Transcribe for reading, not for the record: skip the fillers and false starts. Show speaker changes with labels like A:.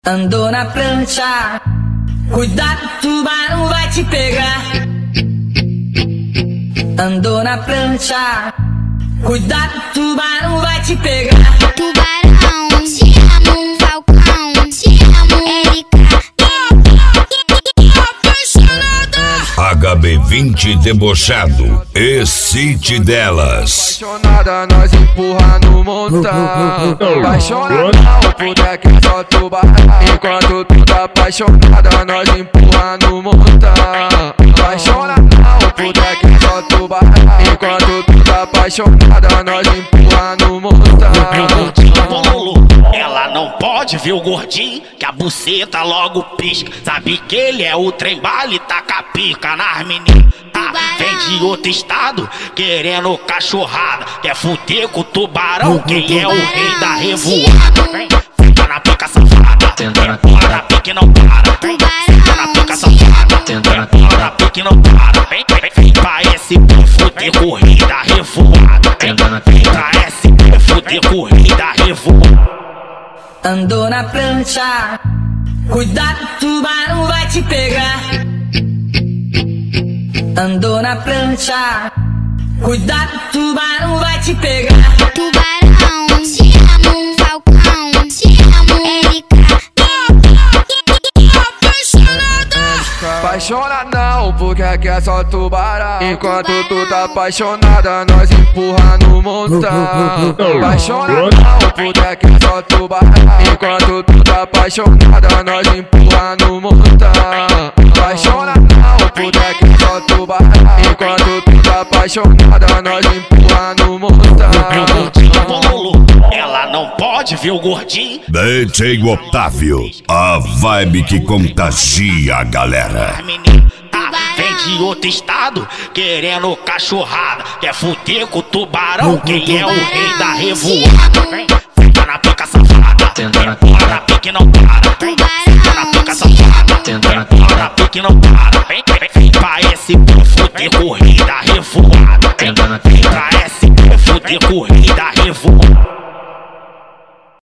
A: Andou na prancha, cuidado, tubarão vai te pegar. Andou na prancha, cuidado, tubarão vai te pegar.
B: Tubarão, te amo, Falcão, te amo, Erika.
C: HB20 debochado, excite delas.
D: Apaixonada, nós empurra no montão. Apaixonada, não puder que é só tubarão. Enquanto tu tá apaixonada, nós empurra no montão. Apaixonada, não puder que é só tubarão. Enquanto tu tá apaixonada, nós empurra no montão.
E: Ela não pode ver o gordinho, que a buceta logo pisca. Sabe que ele é o trem bala e taca pica nas meninas. Vem de outro estado, querendo cachorrada. Quer fuder com o tubarão, quem é o rei da revoada. Vem, fica na pica safada, empurra na pique não para. Vem, fica na pica safada, empurra na pique não para. Vem pra SP fuder com o rei da revoada. Vem pra SP fuder com o rei da revoada.
A: Andou na prancha, cuidado, tubarão vai te pegar. Andou na prancha, cuidado, tubarão vai te pegar.
B: Tubarão, te amo, Falcão, te amo, Erika.
D: Apaixonada não, porque aqui é só tubarão. Enquanto tu tá apaixonada, nós empurra no montão. Apaixonada não, porque aqui é só tubarão. Enquanto tu tá apaixonada, nós empurra no montão. Apaixonada não, porque aqui é só tubarão. Enquanto tu tá apaixonada, nós empurra no montão.
E: Ela não pode ver o gordinho.
C: DJ Otávio, a vibe que contagia a galera.
E: Vem de outro estado, querendo cachorrada. Quer fuder com o tubarão, quem é o rei da revoada. Vem, fica na pica safada, empurra na pique não para. Vem, fica na pica safada, empurra na pique não para. Vem pra SP fuder com o rei da revoada. Vem pra SP fuder com o rei